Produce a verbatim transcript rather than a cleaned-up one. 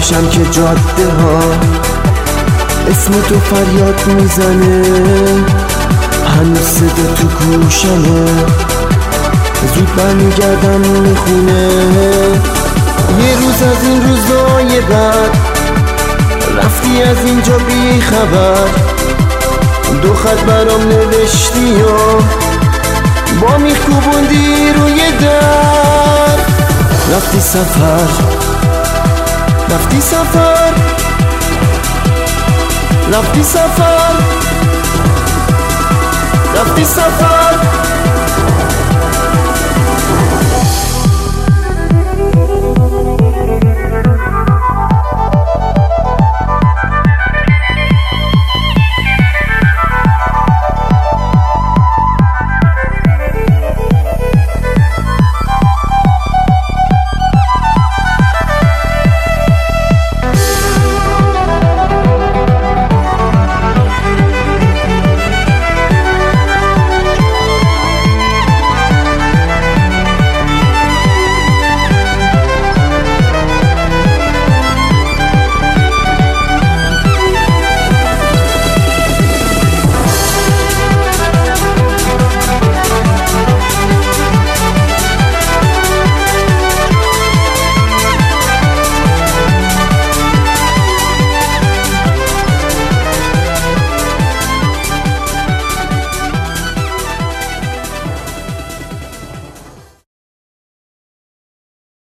راهشم که جاده ها اسم تو فریاد میزنه، هنوز صدا تو گوشمه، زود برمیگردم میخونه. یه روز از این روزای بعد رفتی از اینجا بی خبر، دو خط برام نوشتی و با میخکوبوندی روی در. رفتی سفر رفتی سفر رفتی سفر رفتی سفر